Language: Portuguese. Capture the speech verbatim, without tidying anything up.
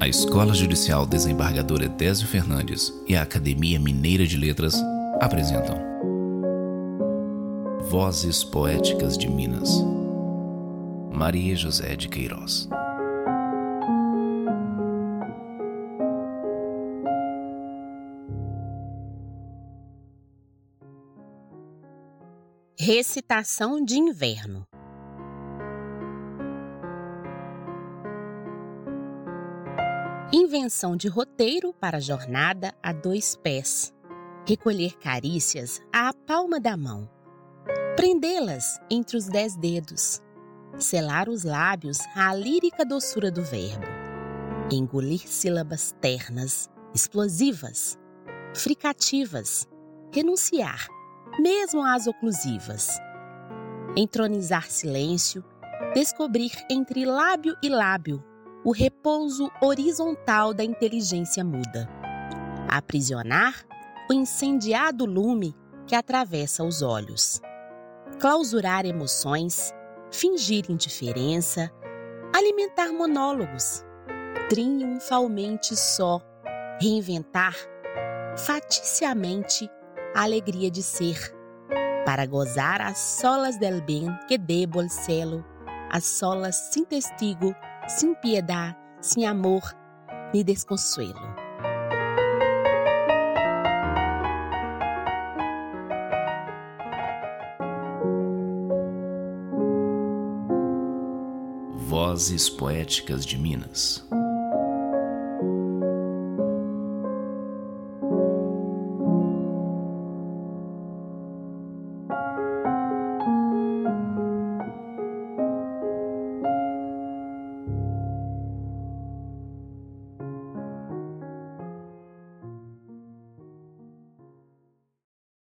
A Escola Judicial Desembargador Edésio Fernandes e a Academia Mineira de Letras apresentam Vozes Poéticas de Minas. Maria José de Queiroz. Recitação de Inverno. Invenção de roteiro para a jornada a dois pés. Recolher carícias à palma da mão. Prendê-las entre os dez dedos. Selar os lábios à lírica doçura do verbo. Engolir sílabas ternas, explosivas, fricativas. Renunciar, mesmo às oclusivas. Entronizar silêncio, descobrir entre lábio e lábio o repouso horizontal da inteligência muda. Aprisionar o incendiado lume que atravessa os olhos. Clausurar emoções, fingir indiferença, alimentar monólogos. Triunfalmente só, reinventar faticiamente a alegria de ser, para gozar as solas del bem que debo al cielo, as solas sin testigo, sin piedad, sin amor, ni desconsuelo. Vozes Poéticas de Minas.